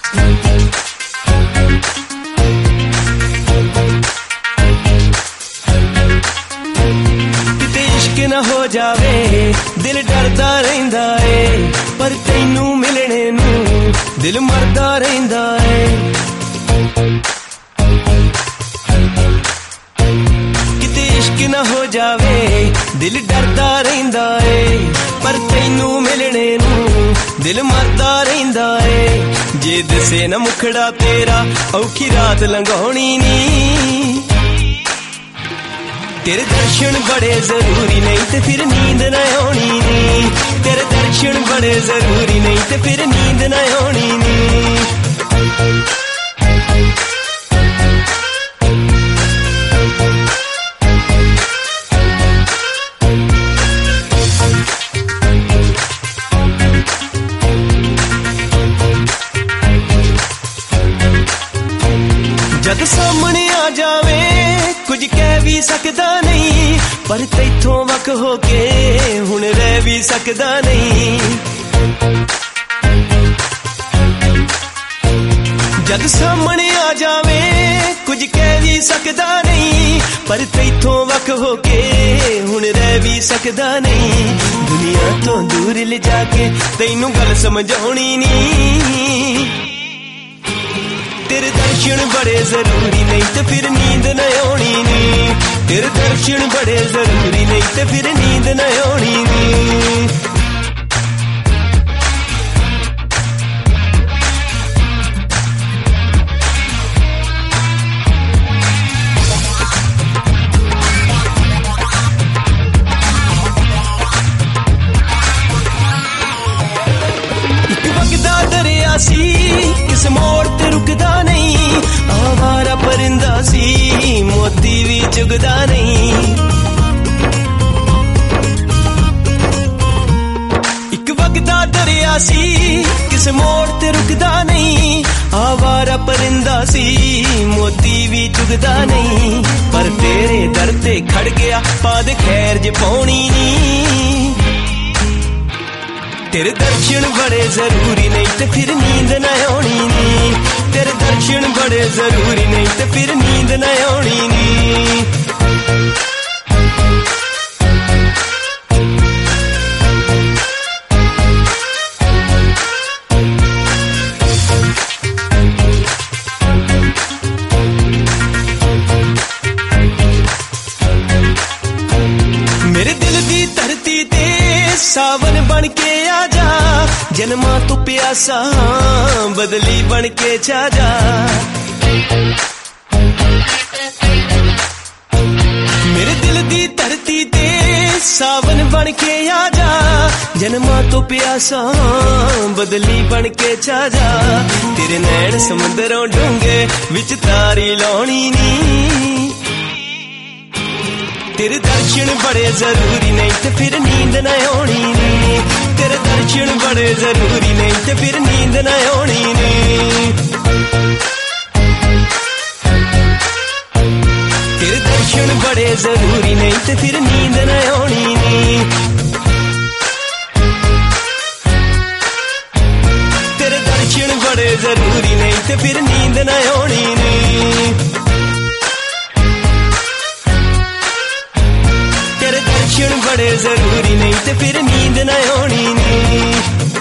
किते इश्क ना हो जावे दिल डरदा रहिंदा है, पर तैनू मिलने नू दिल मरदा रहिंदा है। किते इश्क ना हो जावे दिल डरदा रहिंदा है, पर तैनू मिलने नू दिल मरदा रहिंदा है। जे दसे ना मुखड़ा तेरा औखी रात लंघाउणी नी, तेरे दर्शन बड़े जरूरी नहीं ते फिर नींद न आनी नी। तेरे दर्शन बड़े जरूरी नहीं ते फिर नींद न आनी नी। जद सामने आ जावे कुछ कह भी सकदा नहीं, पर तैथों वक होके हुण रह भी सकदा नहीं। जद सामने आ जावे कुछ कह भी सकदा नहीं, पर तैथों वक होके हुण रह भी सकदा नहीं। दुनिया तो दूर ले जाके तैनू गल समझाउणी नहीं, तेरे दर्शन बड़े जरूरी नहीं ते फिर नींद न आनी नी। तेरे दर्शन बड़े जरूरी नहीं ते फिर नींद न आनी नी। एक वगदा दरिया सी किस मोड़ ते रुकदा नहीं, आवारा परिंदा सी मोती भी चुगदा नहीं। एक वगदा दरिया सी किस मोड़ ते रुकदा नहीं, आवारा परिंदा सी मोती भी चुगदा नहीं। पर तेरे दर ते खड़ गया पाद खैर ज पाउणी नी। तेरे दर्शन बड़े जरूरी नहीं ते फिर नींद न आनी नी। तेरे दर्शन बड़े जरूरी नहीं ते फिर नींद न आनी नी। मेरे दिल दी धरती ते सावन बन के आजा, जन्मां तू प्यासा बदली बन के छा जा। मेरे दिल दी धरती ते सावन बन के आजा, जन्मां तू प्यासा बदली बन के छा जा। तेरे नैन समुंदरों डूंगे विच तारी लाउणी नी। तेरे दर्शन बड़े जरूरी नहीं ते फिर नींद न आनी नी। तेरे दर्शन बड़े जरूरी नहीं ते फिर नींद न आनी नी। तेरे दर्शन बड़े जरूरी नहीं ते फिर नींद न आनी नी। तेरे दर्शन बड़े जरूरी नहीं ते फिर नींद न आनी नी। दर्शन बड़े जरूरी नहीं ते फिर नींद न आनी नी।